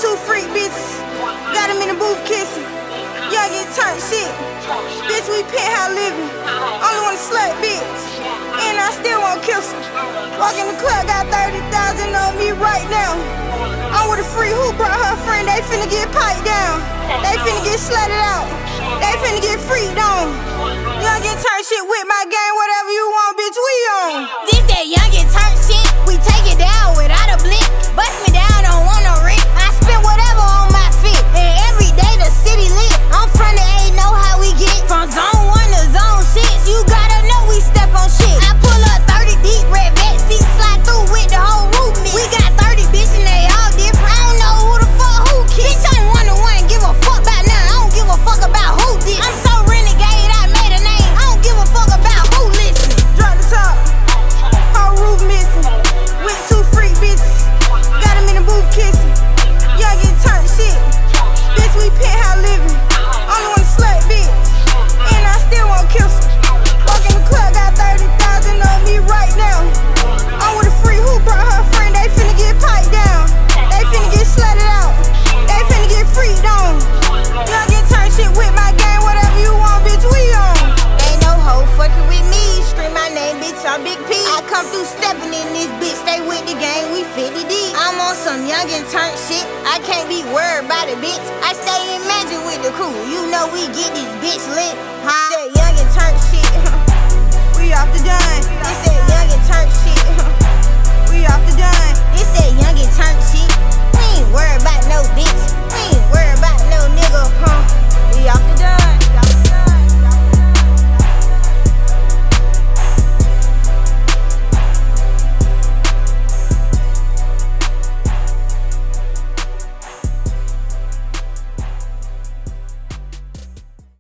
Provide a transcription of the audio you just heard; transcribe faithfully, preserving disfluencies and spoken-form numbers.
two freak bitches, got him in the booth kissing. Young get turned shit. Bitch, we penthouse living. Only wanna slut bitch. And I still won't kiss her. Walk in the club, got thirty thousand on me right now. I'm with a free who brought her friend, they finna get piped down. They finna get slutted out. They finna get freaked on. Young get turned shit with my gang, whatever you want, bitch, we on. This that young get turned shit, we take it down without a blink. Bust me down, don't want no rent. I spend whatever on my fit, and every day the city lit. I'm from the A, know how we get. From zone one to zone six, you gotta know we step on shit. I pull up thirty deep, red vet seats, slide through with the whole roof mix. We got thirty bitches and they all different. I don't know who the fuck who kiss. Bitch, I'm one to one, give a fuck about nothing. I don't give a fuck about who did. I'm so renegade, I made a name. I don't give a fuck about who listen. Drop the top, whole roof missing. With two freak bitches, got him in the booth kissing. Young get turned shit. Bitch, we penthouse living. Only wanna slut bitch. And I still won't kiss her. Walk in the club, got thirty thousand on me right now. I'm with a free who brought her friend, they finna get piped down. They finna get slutted out. They finna get freaked on. Young get turned shit with my gang, whatever you want, bitch, we on. Ain't no hoe fucking with me. Scream my name, bitch, I'm Big P. I come through stepping in this bitch, stay with the gang, we fifty deep. I'm on some young and turned shit. I can't be worried about it, bitch. I stay in magic with the crew. You know we get this bitch lit, huh? That young and turned shit. We off the dome.